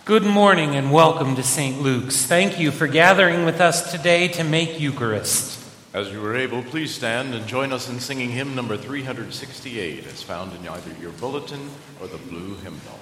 Good morning and welcome to St. Luke's. Thank you for gathering with us today to make Eucharist. As you are able, please stand and join us in singing hymn number 368, as found in either your bulletin or the blue hymnal.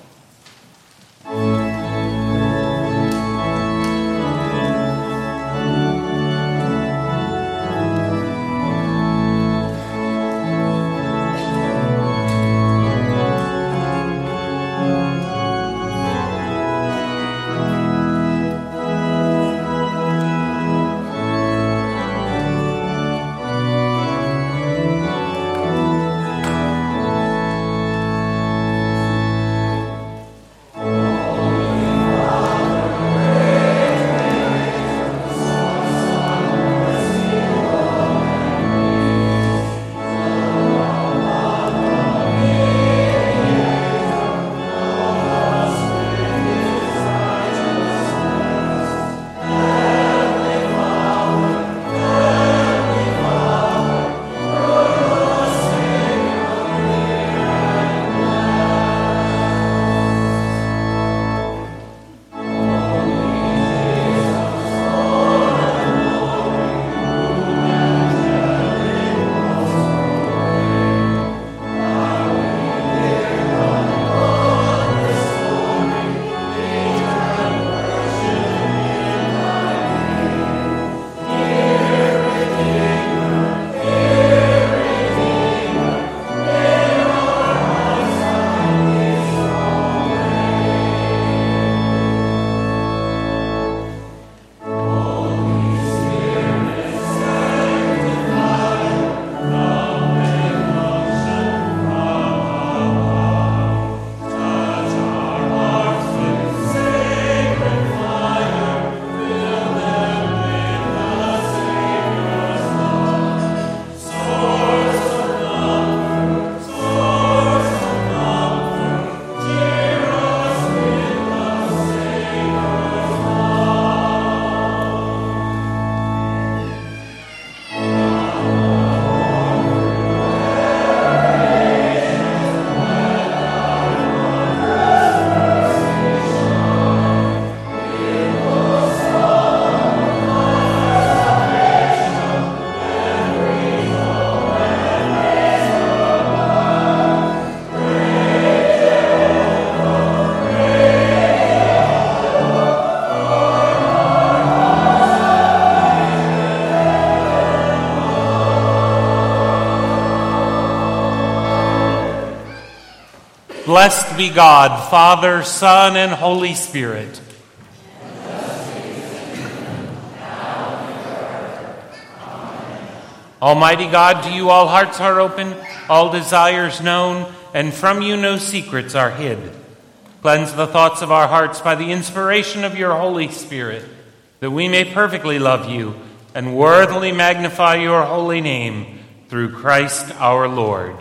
Blessed be God, Father, Son, and Holy Spirit. Almighty God, to you all hearts are open, all desires known, and from you no secrets are hid. Cleanse the thoughts of our hearts by the inspiration of your Holy Spirit, that we may perfectly love you and worthily magnify your holy name, through Christ our Lord.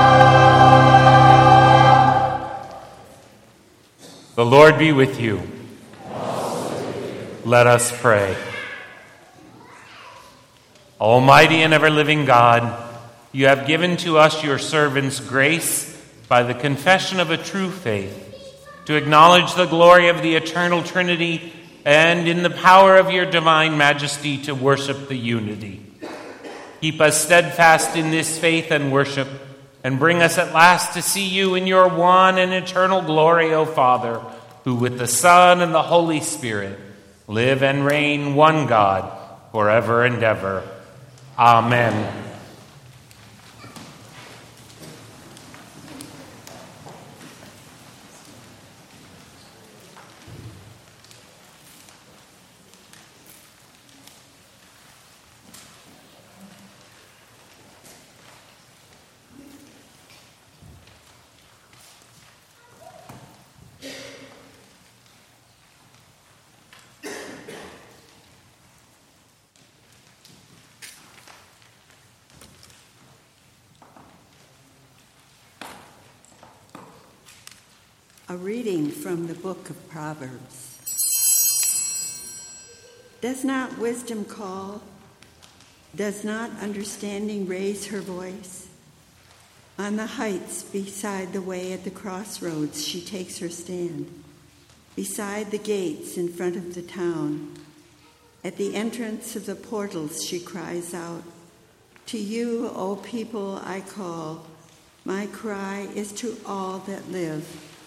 The Lord be with you. Let us pray. Almighty and ever-living God, you have given to us, your servants, grace by the confession of a true faith to acknowledge the glory of the eternal Trinity and in the power of your divine majesty to worship the unity. Keep us steadfast in this faith and worship, and bring us at last to see you in your one and eternal glory, O Father, who with the Son and the Holy Spirit live and reign one God forever and ever. Amen. A reading from the book of Proverbs. Does not wisdom call? Does not understanding raise her voice? On the heights beside the way at the crossroads she takes her stand, beside the gates in front of the town. At the entrance of the portals she cries out, "To you, O people, I call. My cry is to all that live."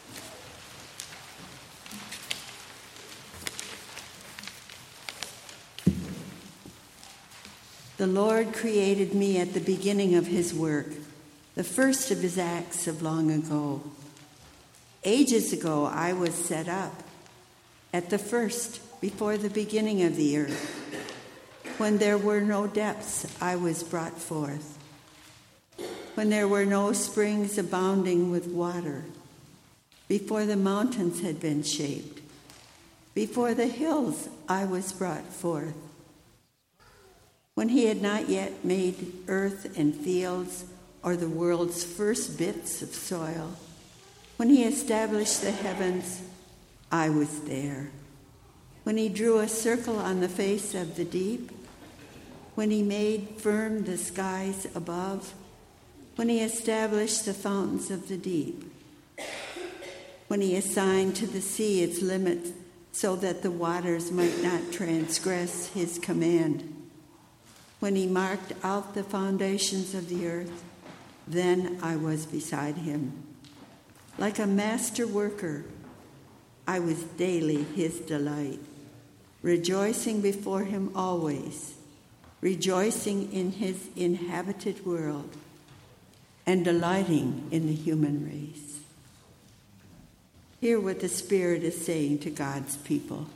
The Lord created me at the beginning of his work, the first of his acts of long ago. Ages ago I was set up, at the first, before the beginning of the earth. When there were no depths, I was brought forth. When there were no springs abounding with water, before the mountains had been shaped, before the hills I was brought forth. When he had not yet made earth and fields, or the world's first bits of soil, when he established the heavens, I was there. When he drew a circle on the face of the deep, when he made firm the skies above, when he established the fountains of the deep, when he assigned to the sea its limits so that the waters might not transgress his command, when he marked out the foundations of the earth, then I was beside him. Like a master worker, I was daily his delight, rejoicing before him always, rejoicing in his inhabited world, and delighting in the human race. Hear what the Spirit is saying to God's people.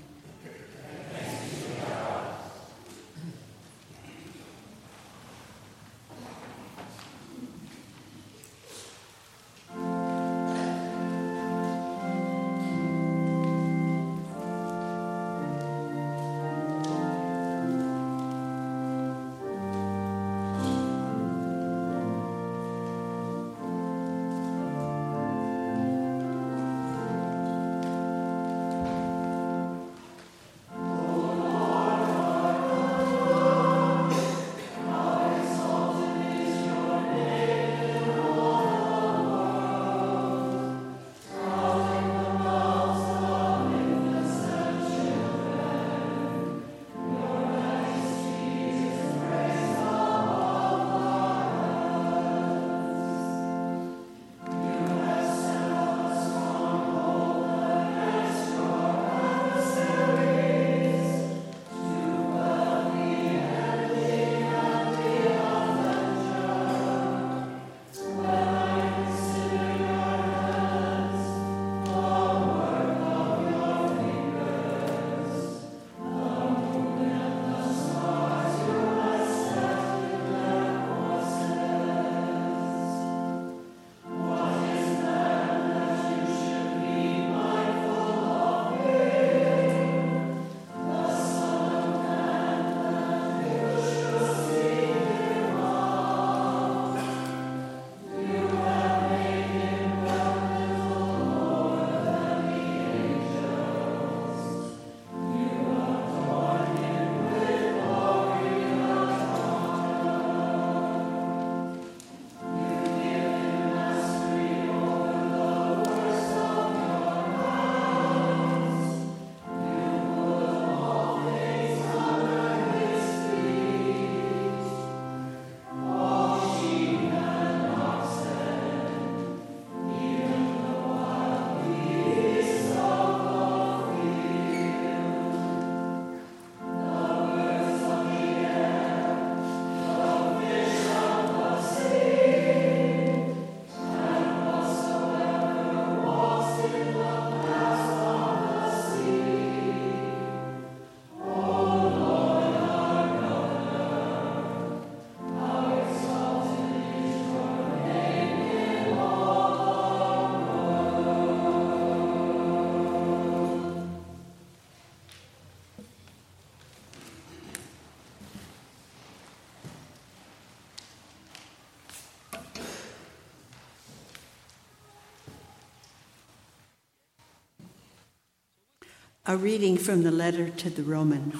A reading from the letter to the Romans.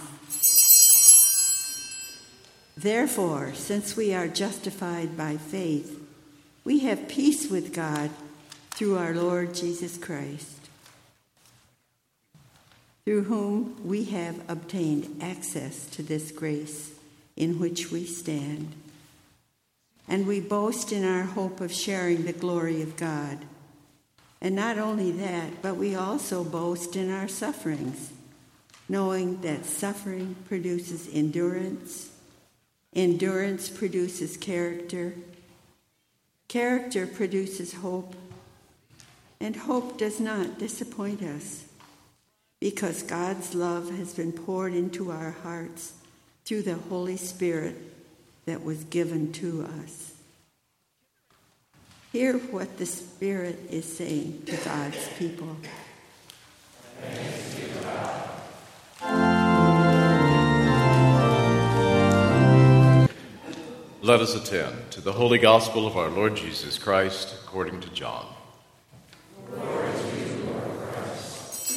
Therefore, since we are justified by faith, we have peace with God through our Lord Jesus Christ, through whom we have obtained access to this grace in which we stand. And we boast in our hope of sharing the glory of God. And not only that, but we also boast in our sufferings, knowing that suffering produces endurance, endurance produces character, character produces hope, and hope does not disappoint us, because God's love has been poured into our hearts through the Holy Spirit that was given to us. Hear what the Spirit is saying to God's people. Thanks be to God. Let us attend to the Holy Gospel of our Lord Jesus Christ according to John. Glory to you, Lord Christ.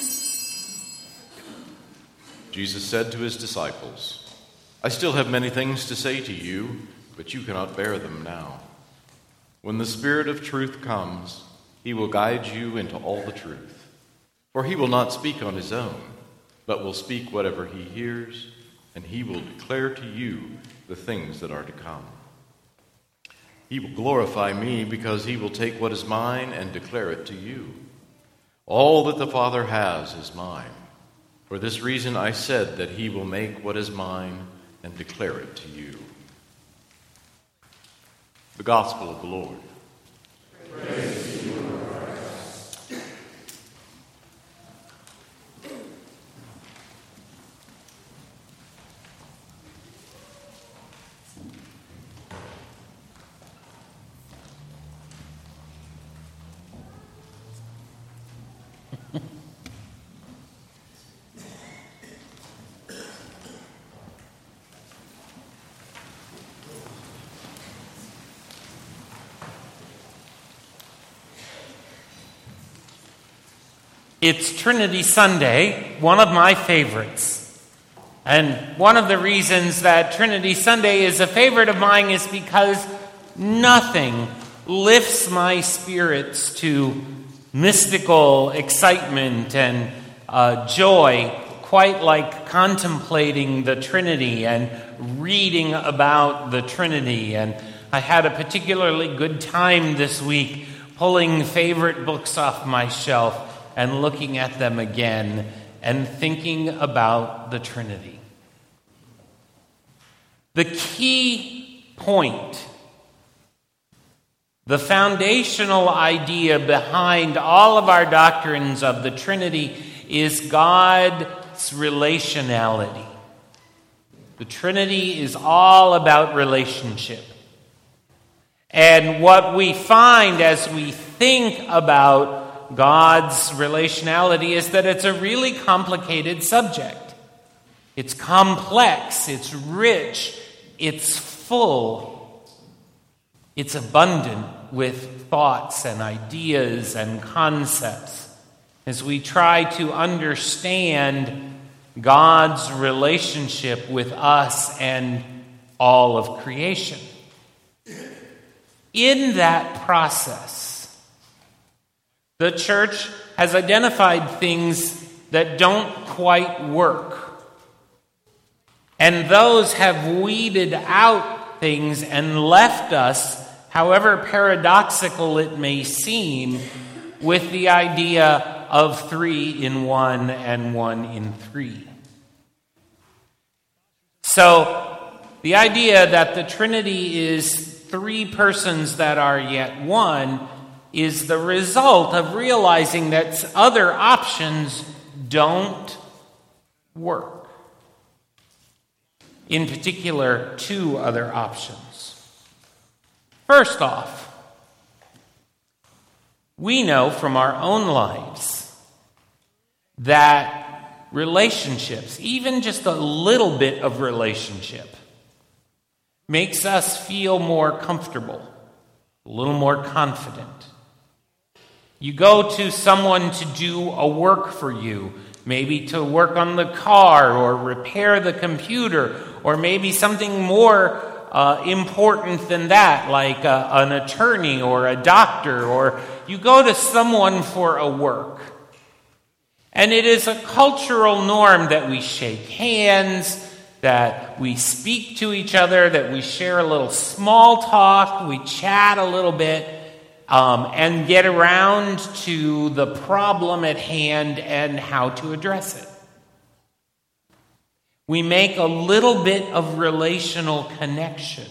Jesus said to his disciples, I still have many things to say to you, but you cannot bear them now. When the Spirit of truth comes, he will guide you into all the truth. For he will not speak on his own, but will speak whatever he hears, and he will declare to you the things that are to come. He will glorify me because he will take what is mine and declare it to you. All that the Father has is mine. For this reason I said that he will make what is mine and declare it to you. The Gospel of the Lord. Praise to you, Lord Christ. It's Trinity Sunday, one of my favorites. And one of the reasons that Trinity Sunday is a favorite of mine is because nothing lifts my spirits to mystical excitement and joy quite like contemplating the Trinity and reading about the Trinity. And I had a particularly good time this week pulling favorite books off my shelf and looking at them again and thinking about the Trinity. The key point, the foundational idea behind all of our doctrines of the Trinity is God's relationality. The Trinity is all about relationship. And what we find as we think about God's relationality is that it's a really complicated subject. It's complex, it's rich, it's full, it's abundant with thoughts and ideas and concepts as we try to understand God's relationship with us and all of creation. In that process, the church has identified things that don't quite work. And those have weeded out things and left us, however paradoxical it may seem, with the idea of 3 in 1 and 1 in 3. So, the idea that the Trinity is 3 persons that are yet one is the result of realizing that other options don't work. In particular, 2 other options. First off, we know from our own lives that relationships, even just a little bit of relationship, makes us feel more comfortable, a little more confident. You go to someone to do a work for you. maybe to work on the car or repair the computer, or maybe something more important than that, like an attorney or a doctor, or you go to someone for a work. And it is a cultural norm that we shake hands, that we speak to each other, that we share a little small talk, we chat a little bit, and get around to the problem at hand and how to address it. We make a little bit of relational connection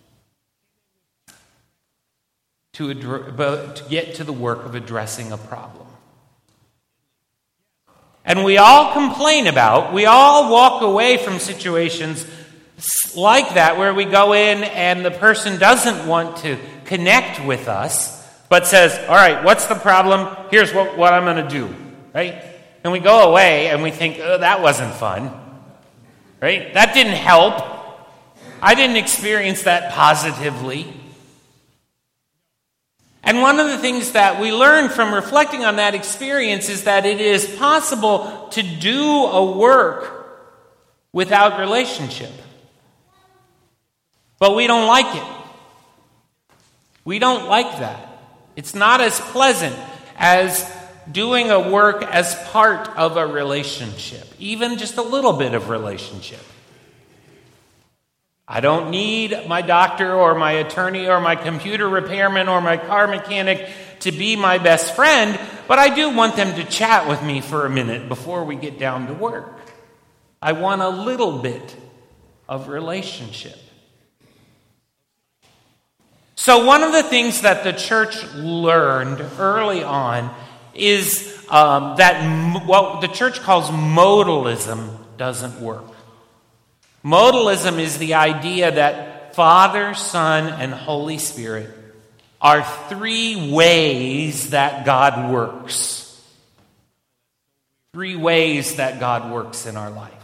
to get to the work of addressing a problem. And we all we all walk away from situations like that where we go in and the person doesn't want to connect with us, but says, all right, what's the problem? Here's what I'm going to do, right? And we go away and we think, oh, that wasn't fun, right? That didn't help. I didn't experience that positively. And one of the things that we learn from reflecting on that experience is that it is possible to do a work without relationship. But we don't like it. We don't like that. It's not as pleasant as doing a work as part of a relationship, even just a little bit of relationship. I don't need my doctor or my attorney or my computer repairman or my car mechanic to be my best friend, but I do want them to chat with me for a minute before we get down to work. I want a little bit of relationship. So one of the things that the church learned early on is that what the church calls modalism doesn't work. Modalism is the idea that Father, Son, and Holy Spirit are three ways that God works. Three ways that God works in our life.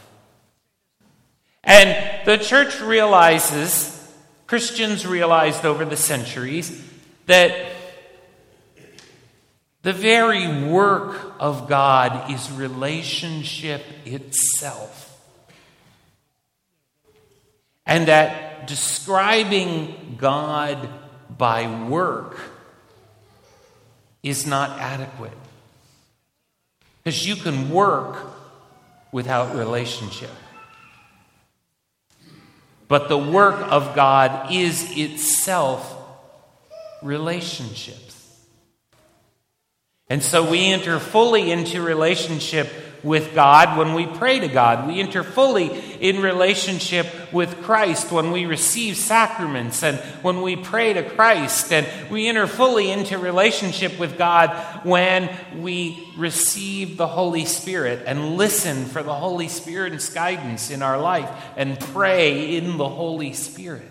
And the church realizes, Christians realized over the centuries, that the very work of God is relationship itself. And that describing God by work is not adequate. Because you can work without relationship. But the work of God is itself relationships. And so we enter fully into relationship with God when we pray to God. We enter fully in relationship with Christ when we receive sacraments and when we pray to Christ. And we enter fully into relationship with God when we receive the Holy Spirit and listen for the Holy Spirit's guidance in our life and pray in the Holy Spirit.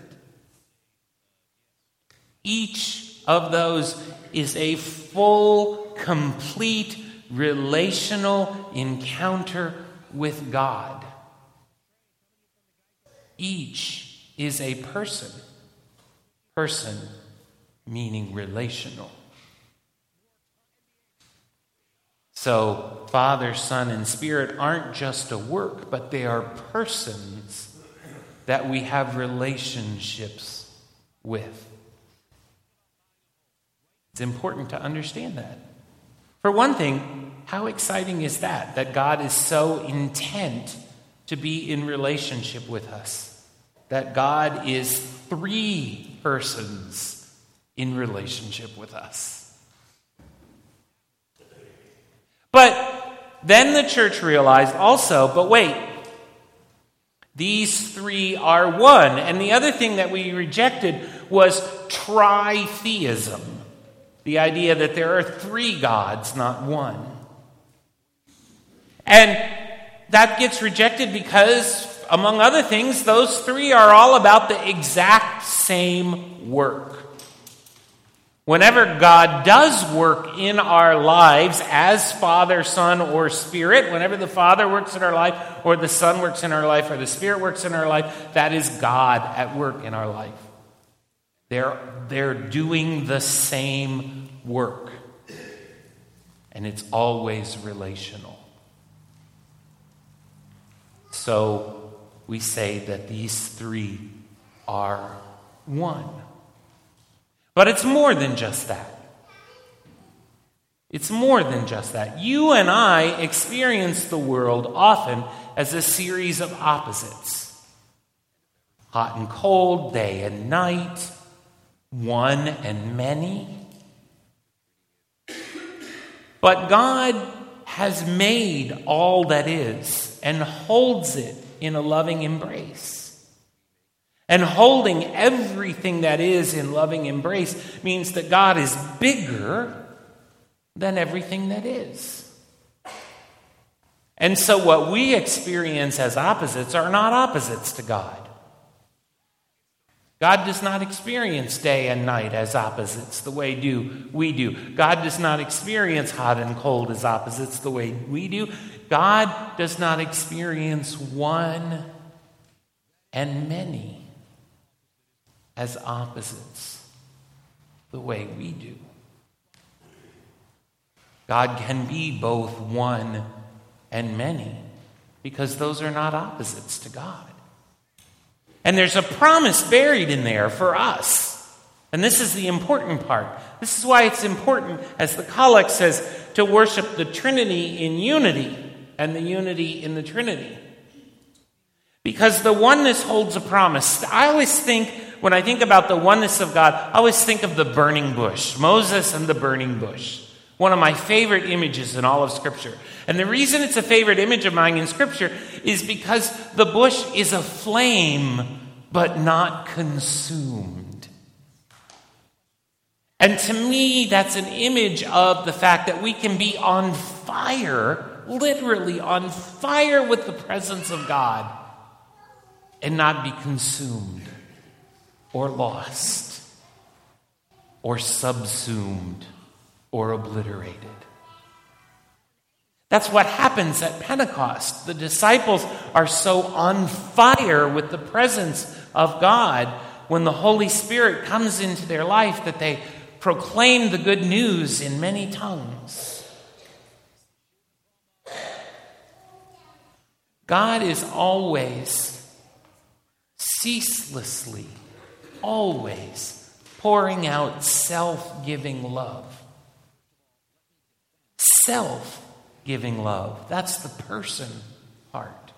Each of those is a full, complete relational encounter with God. Each is a person. Person meaning relational. So, Father, Son, and Spirit aren't just a work, but they are persons that we have relationships with. It's important to understand that. For one thing, how exciting is that God is so intent to be in relationship with us? That God is three persons in relationship with us. But then the church realized also, but wait, these three are one. And the other thing that we rejected was tritheism. The idea that there are three gods, not one. And that gets rejected because, among other things, those three are all about the exact same work. Whenever God does work in our lives as Father, Son, or Spirit, whenever the Father works in our life, or the Son works in our life, or the Spirit works in our life, that is God at work in our life. They're doing the same work. And it's always relational. So we say that these three are one. But it's more than just that. It's more than just that. You and I experience the world often as a series of opposites. Hot and cold, day and night, one and many. But God has made all that is and holds it in a loving embrace. And holding everything that is in loving embrace means that God is bigger than everything that is. And so what we experience as opposites are not opposites to God. God does not experience day and night as opposites the way we do. God does not experience hot and cold as opposites the way we do. God does not experience one and many as opposites the way we do. God can be both one and many because those are not opposites to God. And there's a promise buried in there for us. And this is the important part. This is why it's important, as the Collect says, to worship the Trinity in unity and the unity in the Trinity. Because the oneness holds a promise. I always think, when I think about the oneness of God, I always think of the burning bush, Moses and the burning bush. One of my favorite images in all of Scripture. And the reason it's a favorite image of mine in Scripture is because the bush is aflame, but not consumed. And to me, that's an image of the fact that we can be on fire, literally on fire with the presence of God, and not be consumed, or lost, or subsumed, or obliterated. That's what happens at Pentecost. The disciples are so on fire with the presence of God when the Holy Spirit comes into their life that they proclaim the good news in many tongues. God is always, ceaselessly, always pouring out self-giving love. Self-giving love. That's the person part.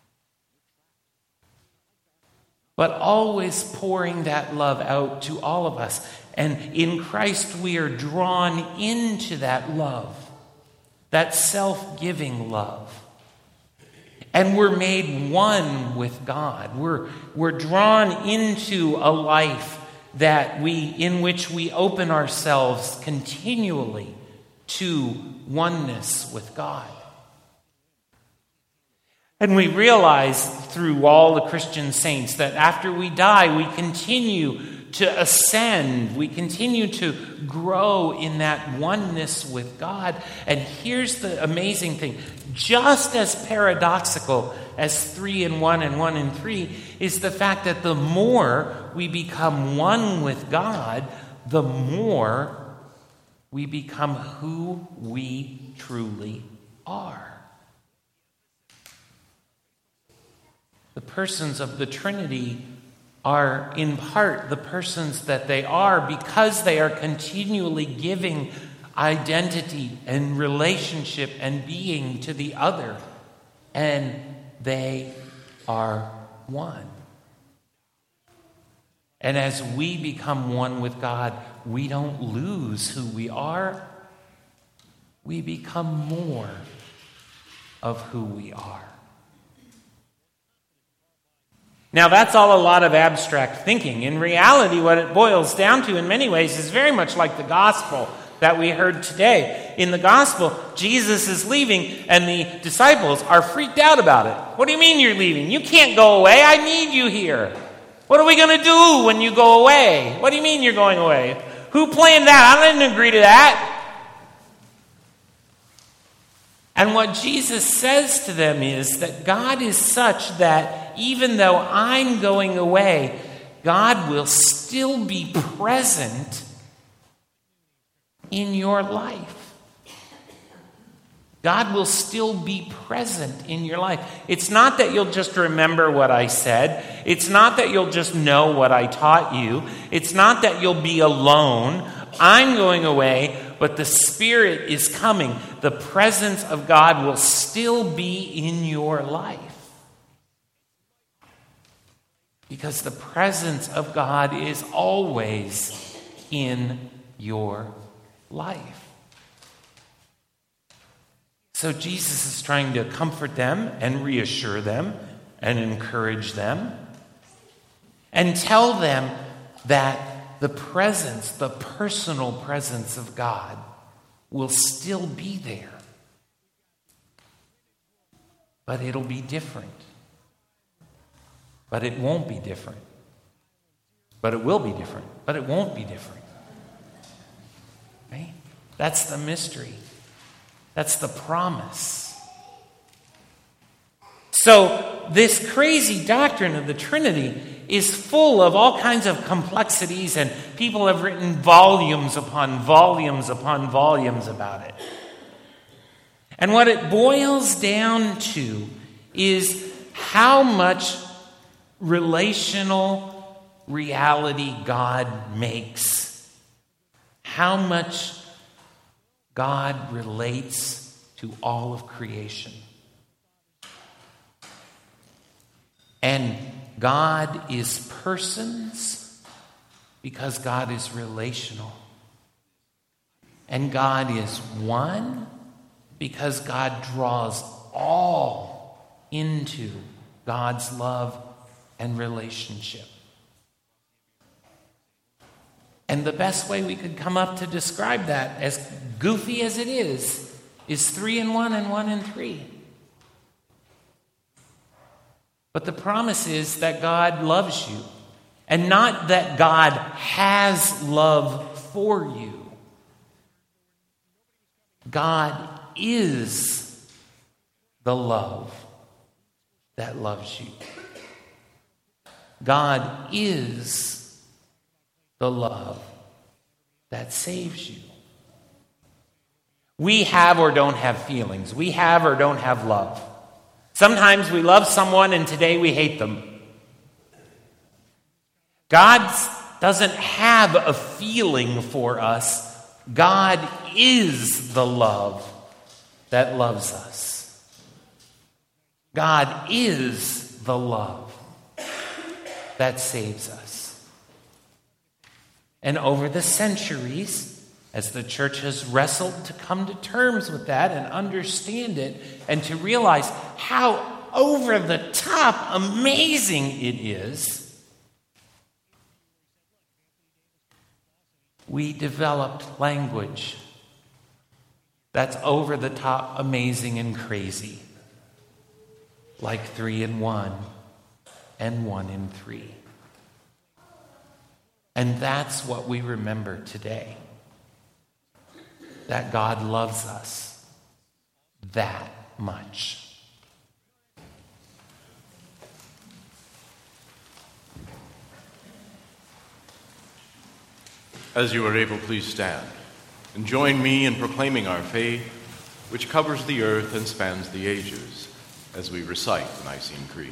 But always pouring that love out to all of us. And in Christ we are drawn into that love. That self-giving love. And we're made one with God. We're drawn into a life in which we open ourselves continually to oneness with God. And we realize through all the Christian saints that after we die, we continue to ascend. We continue to grow in that oneness with God. And here's the amazing thing. Just as paradoxical as 3 in 1 and 1 in 3 is the fact that the more we become one with God, the more we become who we truly are. The persons of the Trinity are in part the persons that they are because they are continually giving identity and relationship and being to the other. And they are one. And as we become one with God, we don't lose who we are. We become more of who we are. Now, that's all a lot of abstract thinking. In reality, what it boils down to in many ways is very much like the gospel that we heard today. In the gospel, Jesus is leaving and the disciples are freaked out about it. What do you mean you're leaving? You can't go away. I need you here. What are we going to do when you go away? What do you mean you're going away? Who planned that? I didn't agree to that. And what Jesus says to them is that God is such that even though I'm going away, God will still be present in your life. God will still be present in your life. It's not that you'll just remember what I said. It's not that you'll just know what I taught you. It's not that you'll be alone. I'm going away, but the Spirit is coming. The presence of God will still be in your life. Because the presence of God is always in your life. So Jesus is trying to comfort them and reassure them and encourage them and tell them that the presence, the personal presence of God will still be there. But it'll be different. But it won't be different. But it will be different. But it won't be different. Right? That's the mystery. That's the promise. So, this crazy doctrine of the Trinity is full of all kinds of complexities, and people have written volumes upon volumes upon volumes about it. And what it boils down to is how much relational reality God makes. How much God relates to all of creation. And God is persons because God is relational. And God is one because God draws all into God's love and relationship. And the best way we could come up to describe that, as goofy as it is 3 in 1 and 1 in 3. But the promise is that God loves you. And not that God has love for you. God is the love that loves you. God is the love that saves you. We have or don't have feelings. We have or don't have love. Sometimes we love someone and today we hate them. God doesn't have a feeling for us. God is the love that loves us. God is the love that saves us. And over the centuries, as the church has wrestled to come to terms with that and understand it and to realize how over the top amazing it is, we developed language that's over the top amazing and crazy, like 3 in 1 and 1 in 3. And that's what we remember today. That God loves us that much. As you are able, please stand and join me in proclaiming our faith, which covers the earth and spans the ages, as we recite the Nicene Creed.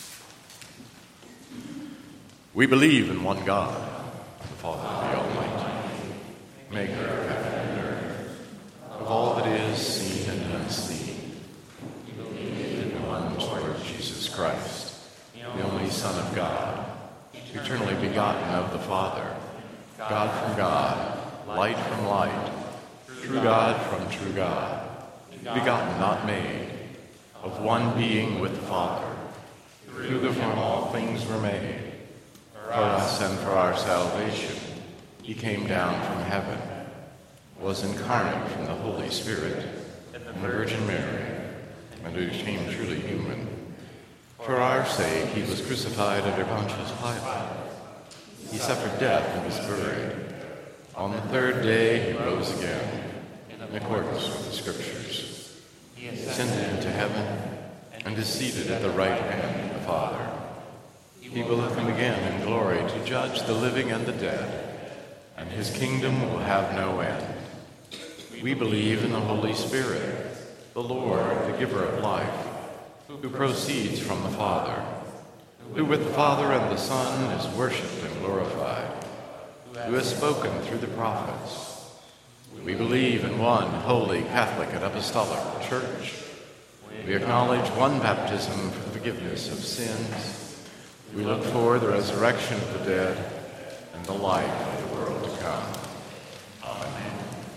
We believe in one God, the Father, the Almighty, maker of heaven and earth, of all that is seen and unseen. We believe in one Lord Jesus Christ, the only Son of God, eternally begotten of the Father, God from God, light from light, true God from true God, begotten, not made, of one being with the Father, through whom all things were made. For us and for our salvation, he came down from heaven, was incarnate from the Holy Spirit and the Virgin Mary, and became truly human. For our sake, he was crucified under Pontius Pilate. He suffered death and was buried. On the third day, he rose again, in accordance with the Scriptures. He ascended into heaven and is seated at the right hand of the Father. He will come again in glory to judge the living and the dead, and his kingdom will have no end. We believe in the Holy Spirit, the Lord, the giver of life, who proceeds from the Father, who with the Father and the Son is worshipped and glorified, who has spoken through the prophets. We believe in one holy, Catholic, and Apostolic Church. We acknowledge one baptism for the forgiveness of sins. We look for the resurrection of the dead and the life of the world to come. Amen.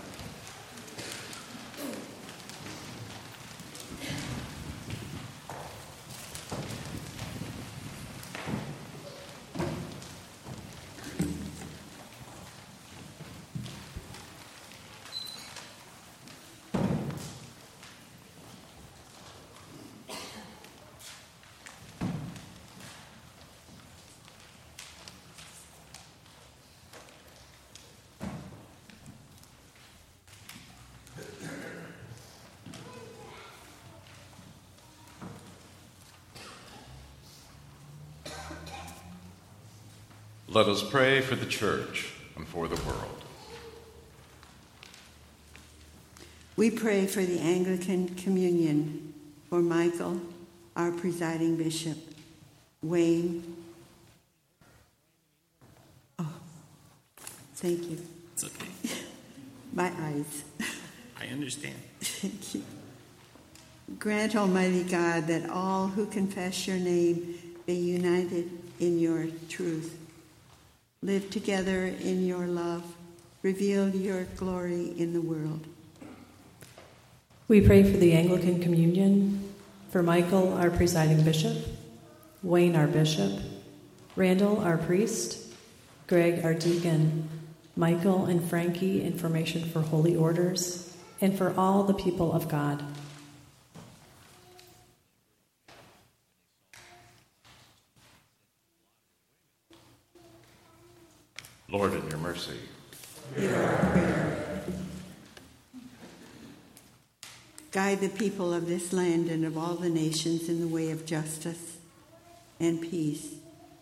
Let us pray for the Church and for the world. We pray for the Anglican Communion, for Michael, our presiding bishop, Wayne. Oh, thank you. It's okay. My eyes. I understand. Thank you. Grant, Almighty God, that all who confess your name be united in your truth. Live together in your love. Reveal your glory in the world. We pray for the Anglican Communion, for Michael, our presiding bishop, Wayne, our bishop, Randall, our priest, Greg, our deacon, Michael and Frankie in formation for holy orders, and for all the people of God. Lord, in your mercy. Hear our prayer. Guide the people of this land and of all the nations in the way of justice and peace,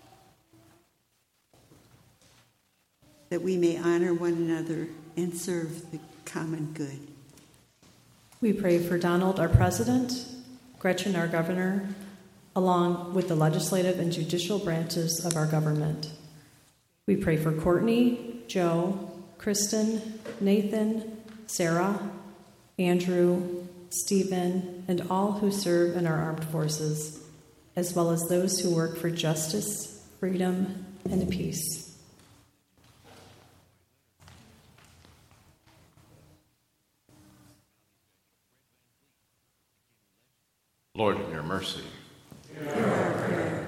that we may honor one another and serve the common good. We pray for Donald, our president, Gretchen, our governor, along with the legislative and judicial branches of our government. We pray for Courtney, Joe, Kristen, Nathan, Sarah, Andrew, Stephen, and all who serve in our armed forces, as well as those who work for justice, freedom, and peace. Lord, in your mercy. Hear our prayer.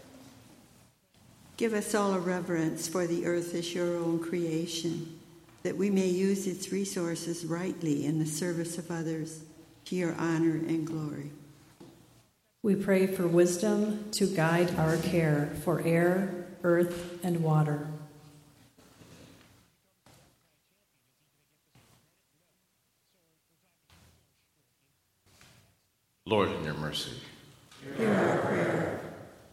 Give us all a reverence for the earth as your own creation, that we may use its resources rightly in the service of others, to your honor and glory. We pray for wisdom to guide our care for air, earth, and water. Lord, in your mercy. Hear our prayer.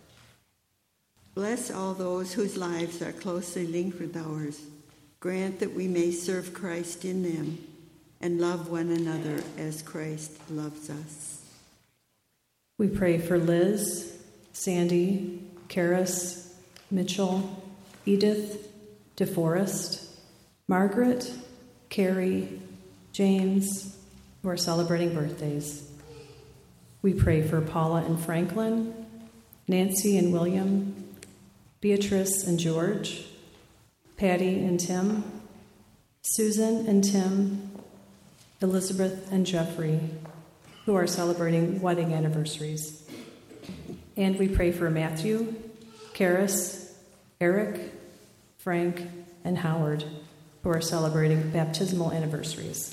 Bless all those whose lives are closely linked with ours. Grant that we may serve Christ in them and love one another as Christ loves us. We pray for Liz, Sandy, Karis, Mitchell, Edith, DeForest, Margaret, Carrie, James, who are celebrating birthdays. We pray for Paula and Franklin, Nancy and William, Beatrice and George, Patty and Tim, Susan and Tim, Elizabeth and Jeffrey, who are celebrating wedding anniversaries. And we pray for Matthew, Karis, Eric, Frank, and Howard, who are celebrating baptismal anniversaries.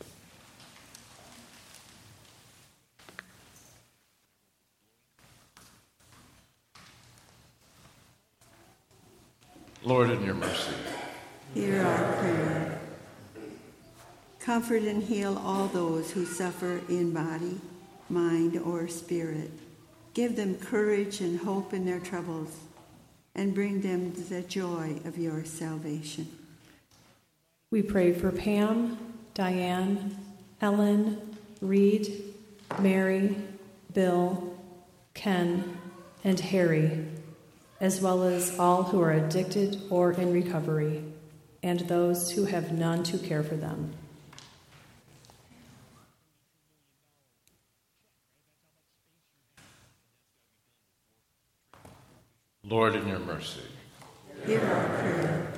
Lord, in your mercy. Hear our prayer. Comfort and heal all those who suffer in body, mind, or spirit. Give them courage and hope in their troubles, and bring them the joy of your salvation. We pray for Pam, Diane, Ellen, Reed, Mary, Bill, Ken, and Harry, as well as all who are addicted or in recovery, and those who have none to care for them. Lord, in your mercy, hear our prayer.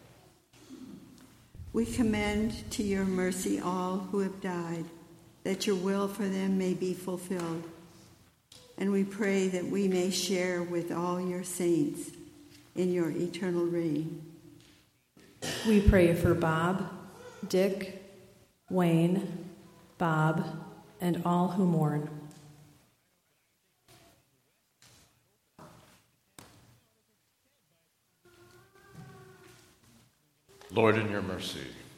We commend to your mercy all who have died, that your will for them may be fulfilled. And we pray that we may share with all your saints in your eternal reign. We pray for Bob, Dick, Wayne, Bob, and all who mourn. Lord, in your mercy,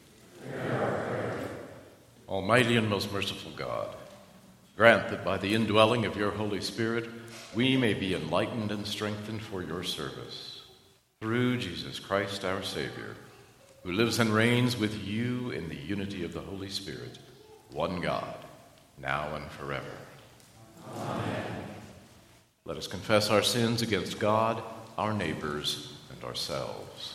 Almighty and most merciful God, grant that by the indwelling of your Holy Spirit, we may be enlightened and strengthened for your service. Through Jesus Christ, our Savior, who lives and reigns with you in the unity of the Holy Spirit, one God, now and forever. Amen. Let us confess our sins against God, our neighbors, and ourselves.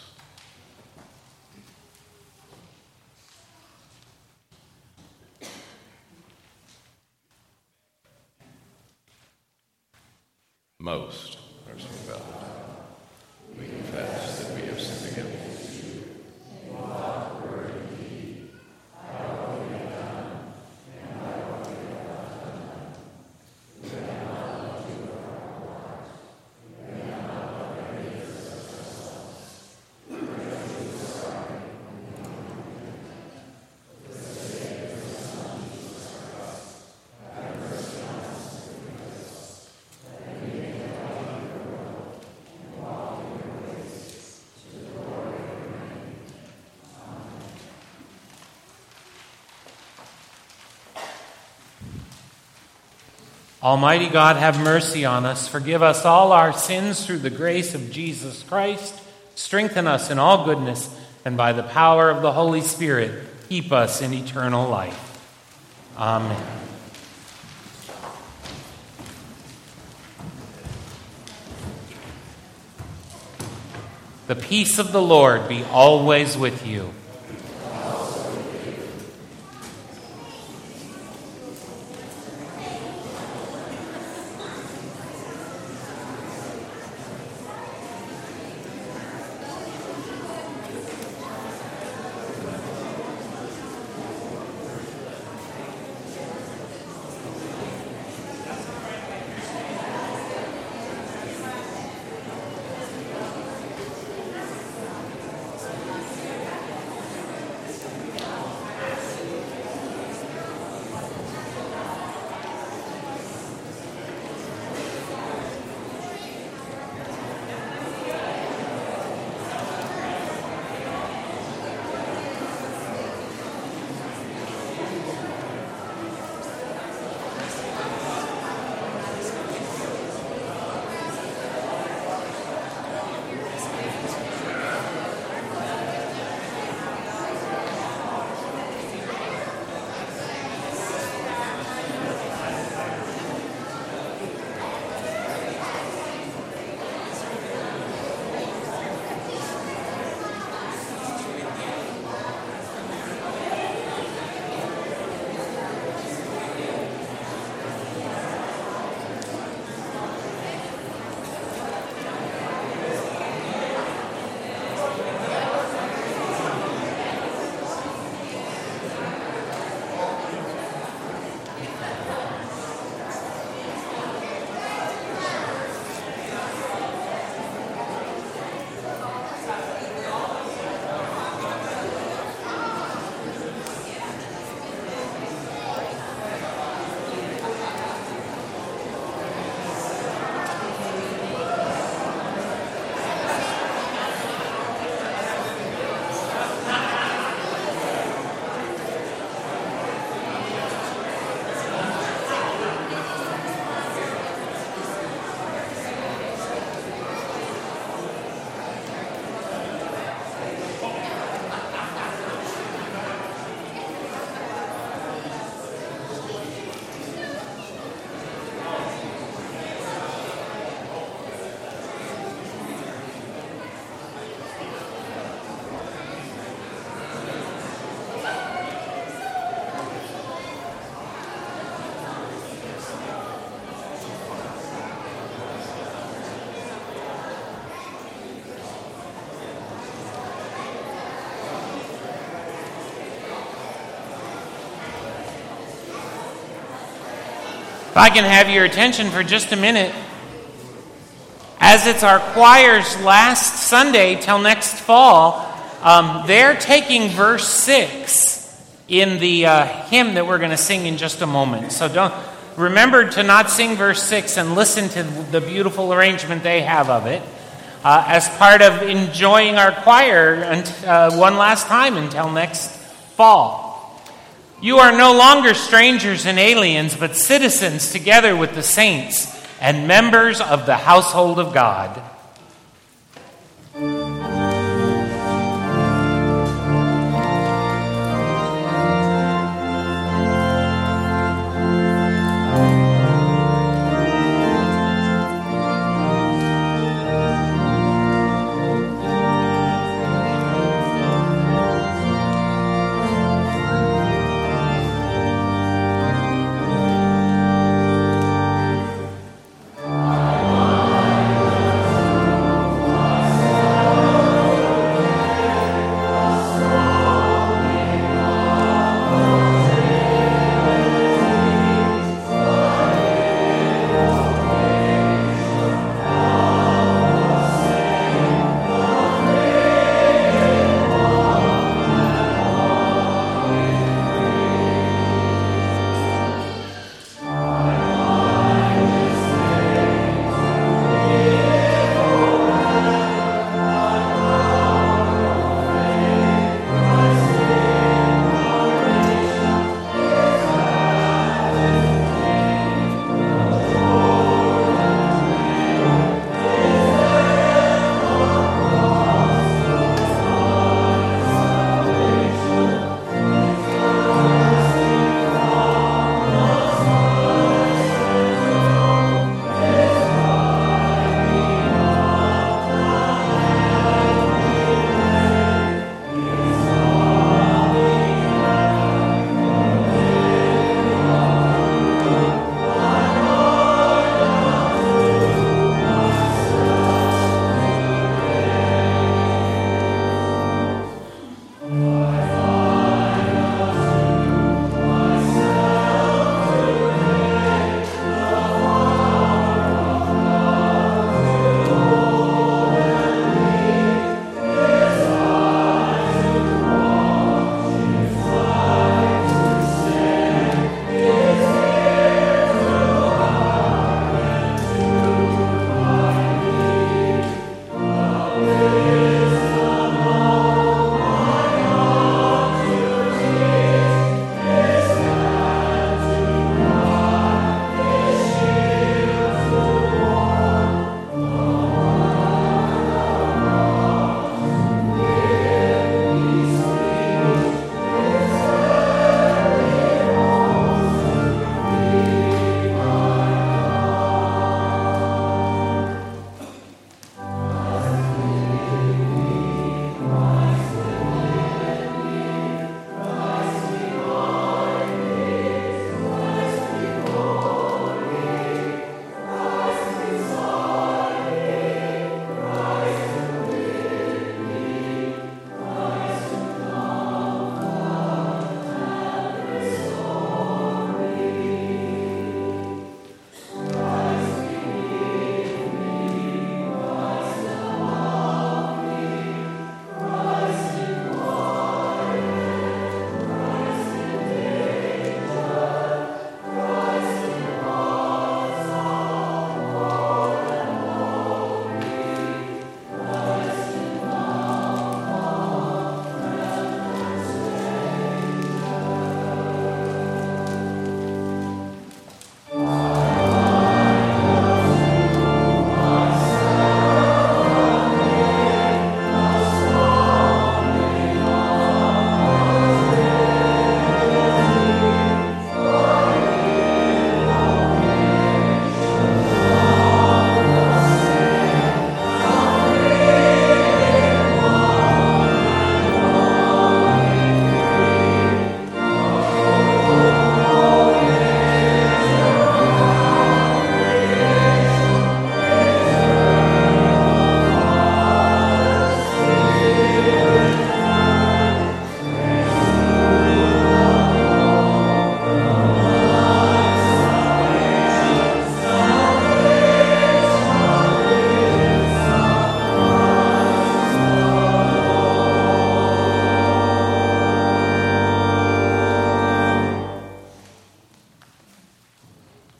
Most merciful God, we confess that we have sinned against you. In thought, word, and deed, by what we have done, and by what we have not done. We have not loved you with our whole heart. We have not loved our neighbors as ourselves. We are truly sorry and we repent. For the sake of your Son, Jesus Christ, have mercy on us and forgive us, that we may Almighty God, have mercy on us. Forgive us all our sins through the grace of Jesus Christ. Strengthen us in all goodness, and by the power of the Holy Spirit, keep us in eternal life. Amen. The peace of the Lord be always with you. I can have your attention for just a minute. As it's our choir's last Sunday till next fall, they're taking verse 6 in the hymn that we're going to sing in just a moment. So remember to not sing verse 6 and listen to the beautiful arrangement they have of it as part of enjoying our choir one last time until next fall. You are no longer strangers and aliens, but citizens together with the saints and members of the household of God.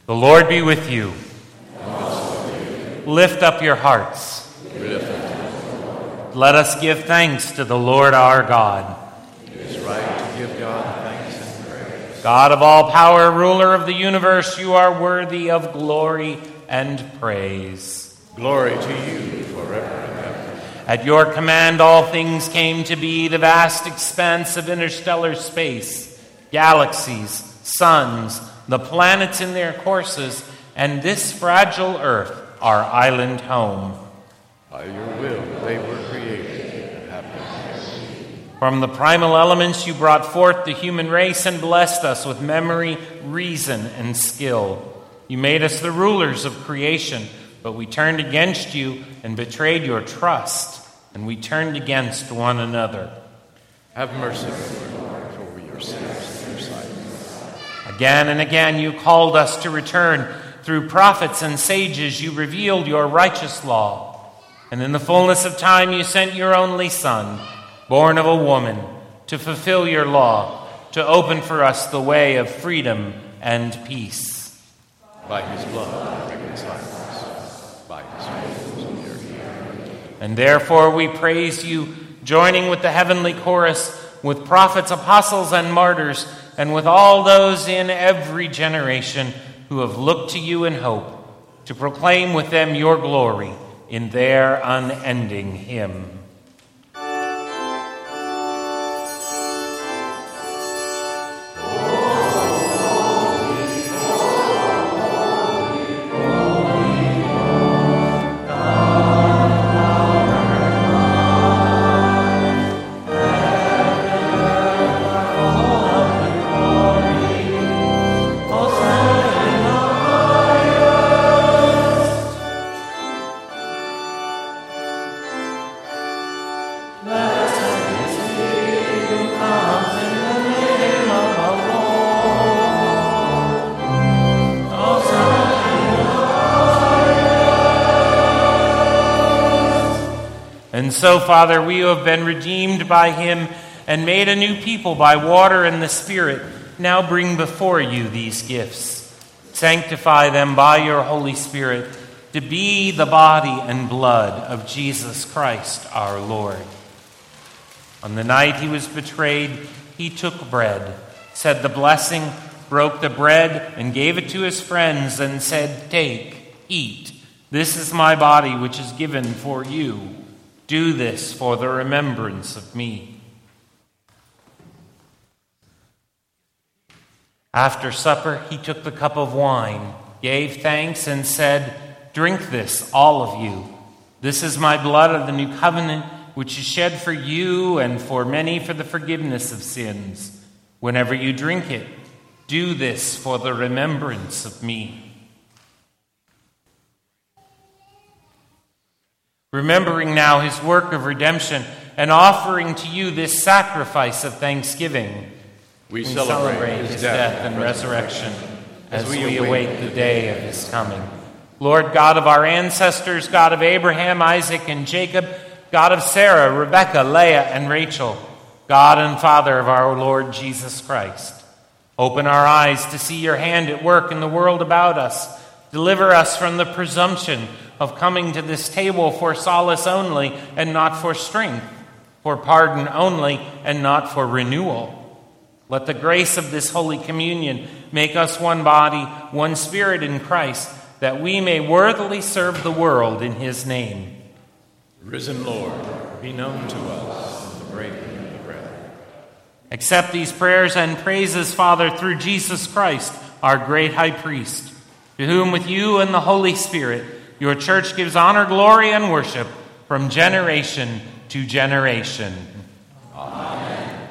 The Lord be with you. Lift up your hearts. Let us give thanks to the Lord our God. It is right to give God thanks and praise. God of all power, ruler of the universe, you are worthy of glory and praise. Glory to you forever and ever. At your command all things came to be, the vast expanse of interstellar space, galaxies, suns, the planets in their courses, and this fragile earth, our island home. By your will they were created and have been. From the primal elements you brought forth the human race and blessed us with memory, reason, and skill. You made us the rulers of creation, but we turned against you and betrayed your trust, and we turned against one another. Have mercy, Lord, for your sins in your sight. Again and again you called us to return. Through prophets and sages you revealed your righteous law. And in the fullness of time you sent your only Son, born of a woman, to fulfill your law, to open for us the way of freedom and peace. By his blood reconcile us, by his wounds we are healed. And therefore we praise you, joining with the heavenly chorus, with prophets, apostles, and martyrs, and with all those in every generation who have looked to you in hope, to proclaim with them your glory in their unending hymn. And so, Father, we who have been redeemed by him and made a new people by water and the Spirit, now bring before you these gifts. Sanctify them by your Holy Spirit to be the body and blood of Jesus Christ our Lord. On the night he was betrayed, he took bread, said the blessing, broke the bread, and gave it to his friends and said, "Take, eat. This is my body which is given for you. Do this for the remembrance of me." After supper, he took the cup of wine, gave thanks, and said, "Drink this, all of you. This is my blood of the new covenant, which is shed for you and for many for the forgiveness of sins. Whenever you drink it, do this for the remembrance of me." Remembering now his work of redemption and offering to you this sacrifice of thanksgiving, we celebrate his death and resurrection as we await the day of his coming. Lord God of our ancestors, God of Abraham, Isaac, and Jacob, God of Sarah, Rebekah, Leah, and Rachel, God and Father of our Lord Jesus Christ, open our eyes to see your hand at work in the world about us. Deliver us from the presumption of coming to this table for solace only and not for strength, for pardon only and not for renewal. Let the grace of this Holy Communion make us one body, one spirit in Christ, that we may worthily serve the world in his name. Risen Lord, be known to us in the breaking of the bread. Accept these prayers and praises, Father, through Jesus Christ, our great high priest, to whom with you and the Holy Spirit your church gives honor, glory, and worship from generation to generation. Amen.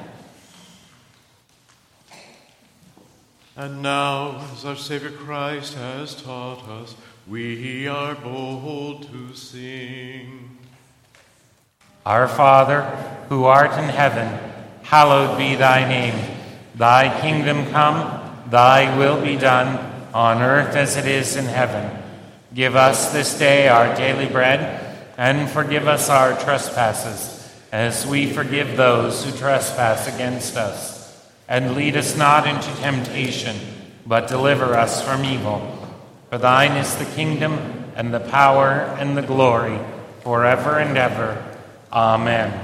And now, as our Savior Christ has taught us, we are bold to sing. Our Father, who art in heaven, hallowed be thy name. Thy kingdom come, thy will be done, on earth as it is in heaven. Give us this day our daily bread, and forgive us our trespasses, as we forgive those who trespass against us. And lead us not into temptation, but deliver us from evil. For thine is the kingdom, and the power, and the glory, forever and ever. Amen.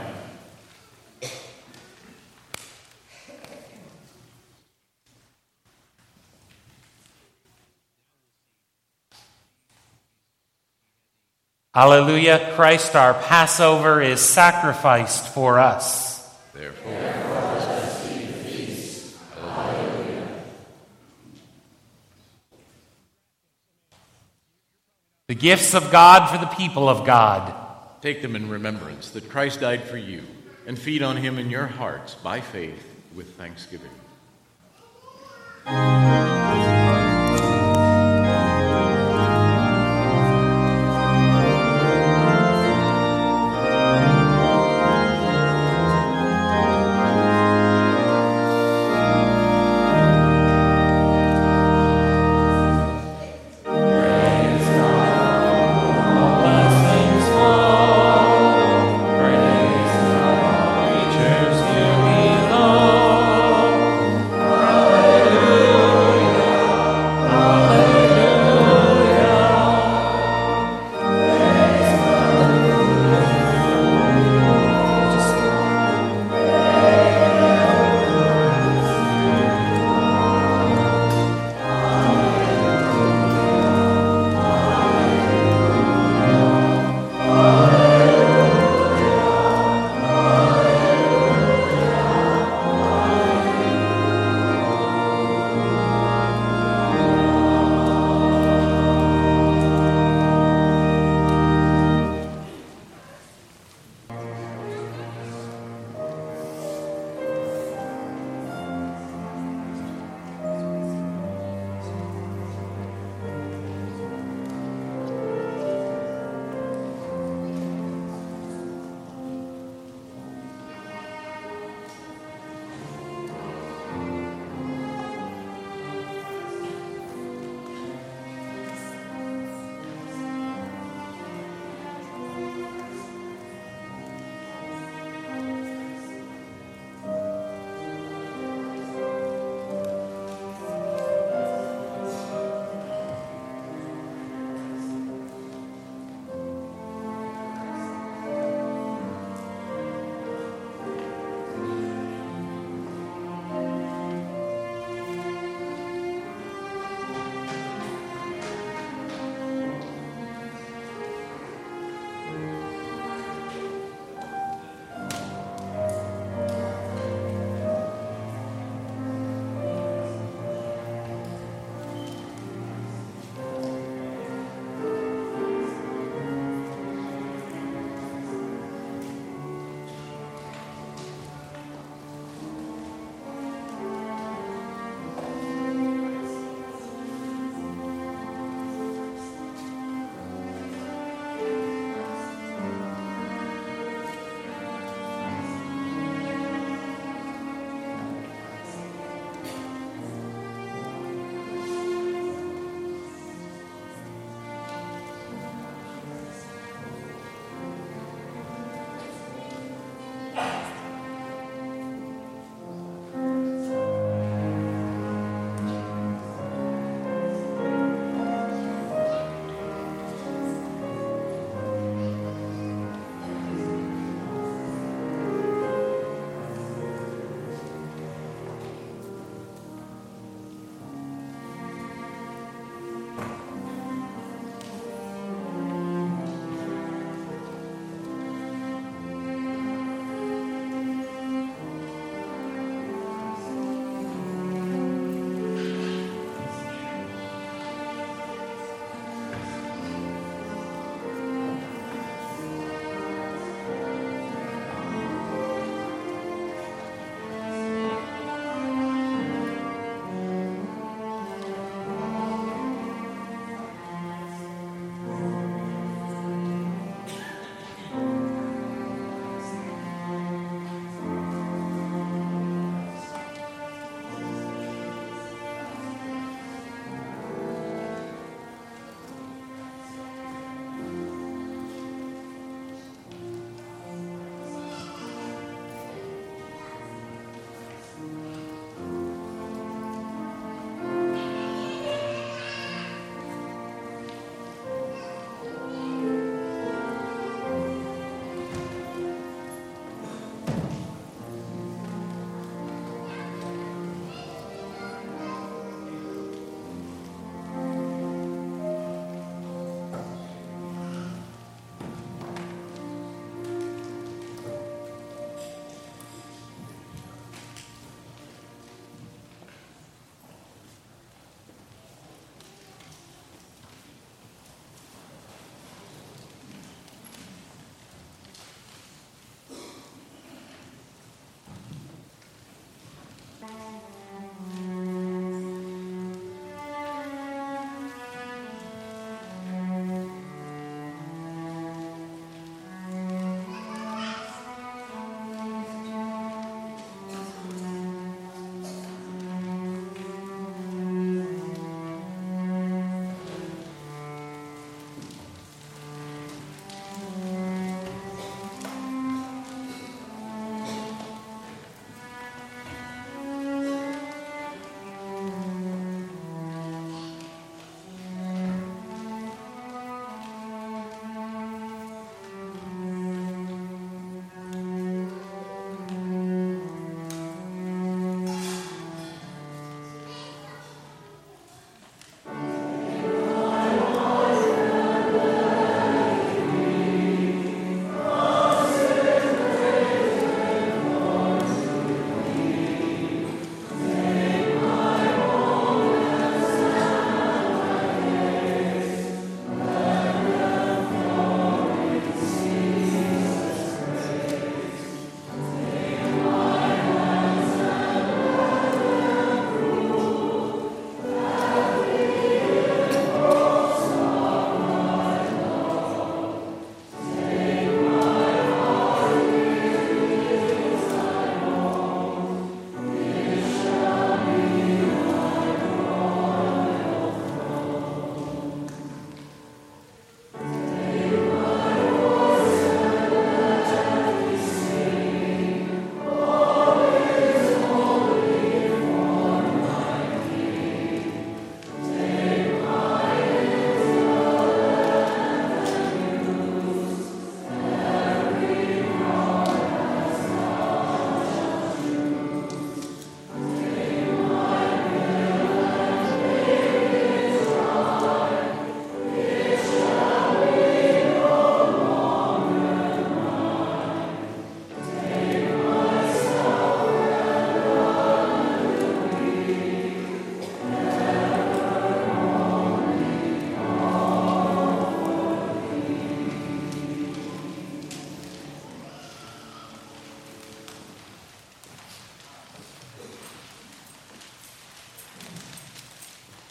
Alleluia, Christ our Passover is sacrificed for us. Therefore, let us keep the feast. Alleluia. The gifts of God for the people of God. Take them in remembrance that Christ died for you, and feed on him in your hearts by faith with thanksgiving. Creatures to below. Hallelujah.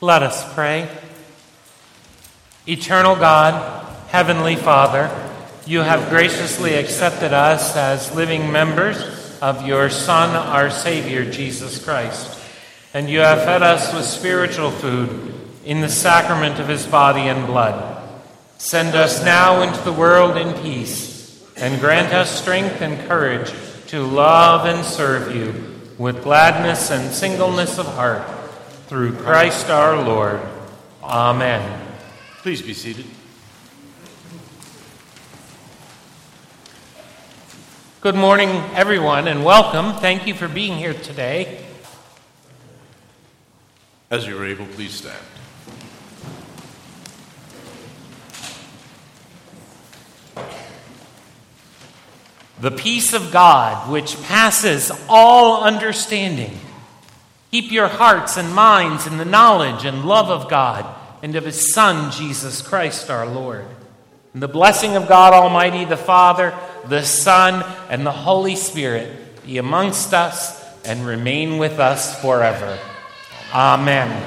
Let us pray. Eternal God, Heavenly Father, you have graciously accepted us as living members of your Son, our Savior, Jesus Christ, and you have fed us with spiritual food in the sacrament of his body and blood. Send us now into the world in peace, and grant us strength and courage to love and serve you with gladness and singleness of heart, through Christ our Lord. Amen. Please be seated. Good morning, everyone, and welcome. Thank you for being here today. As you are able, please stand. The peace of God, which passes all understanding, keep your hearts and minds in the knowledge and love of God and of his Son, Jesus Christ our Lord. And the blessing of God Almighty, the Father, the Son, and the Holy Spirit be amongst us and remain with us forever. Amen.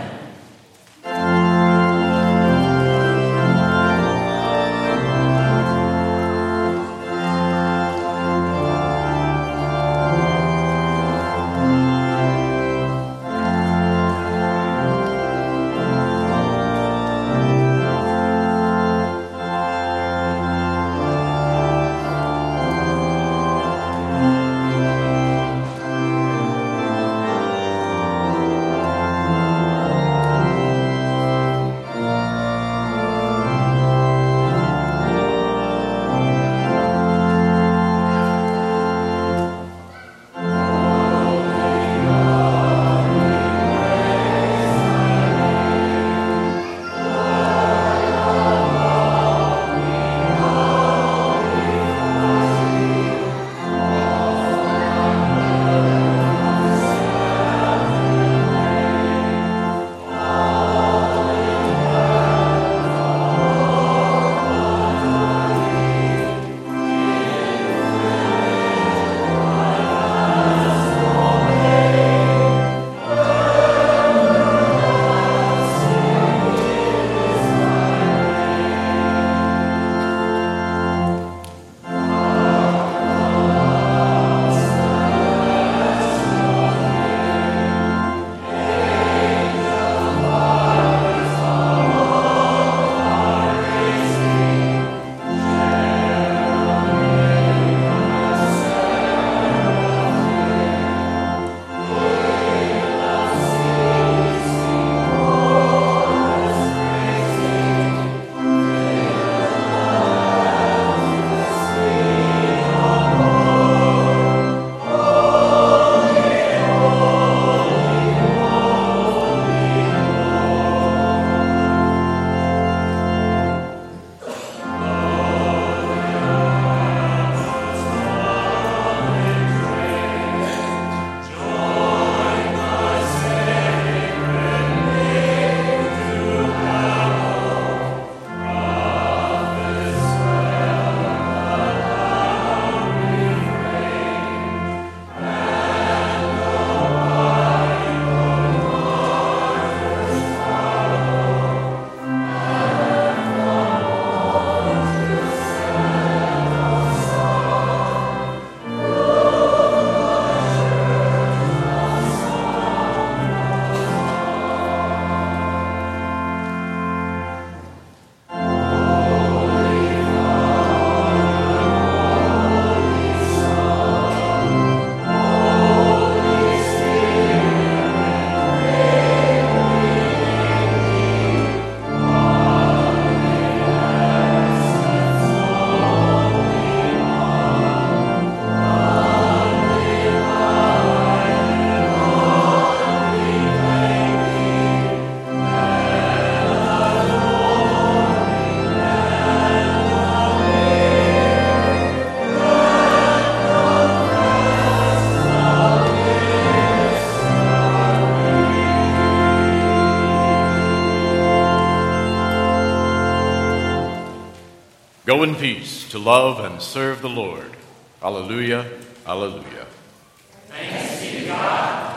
Go in peace to love and serve the Lord. Alleluia, alleluia. Thanks be to God.